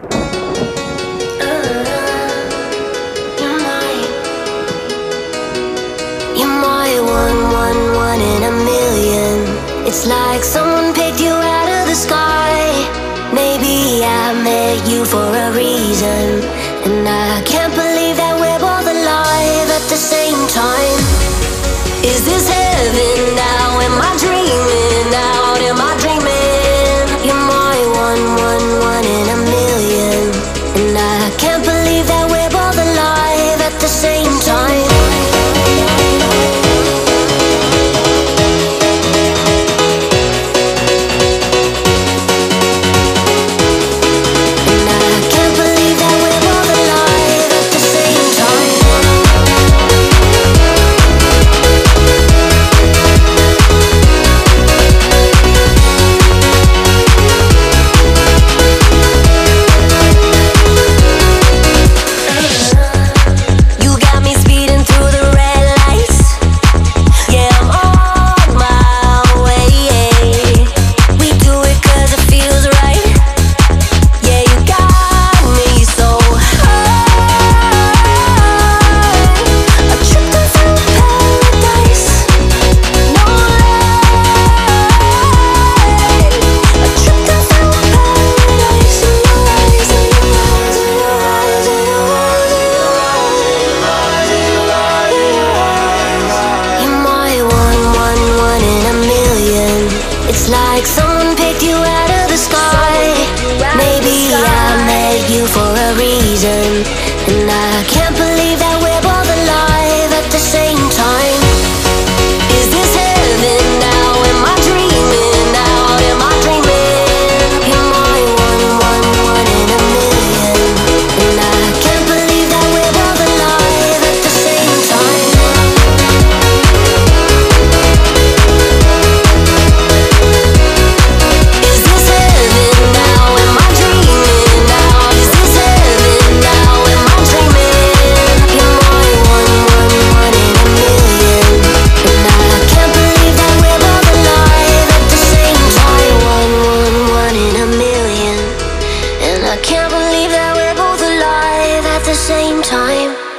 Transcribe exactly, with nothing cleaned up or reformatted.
You're my one, one, one in a million. It's like someone picked you out of the sky. Maybe I met you for a reason, and I can't believe that we're both alive at the same time. Is this heaven now? Am I dreaming out? Am I dreaming? You're my one, one, one in a million, and I can't believe that we're both alive at the same time. It's like someone picked you out of the sky. Maybe I met you for a reason, and I can't believe that we're both alive at the same time. Is this heaven now? Am I dreaming now? Am I dreaming? You're my one, one, one in a million, and I can't believe that we're both alive at the same time. I can't believe that we're both alive at the same time.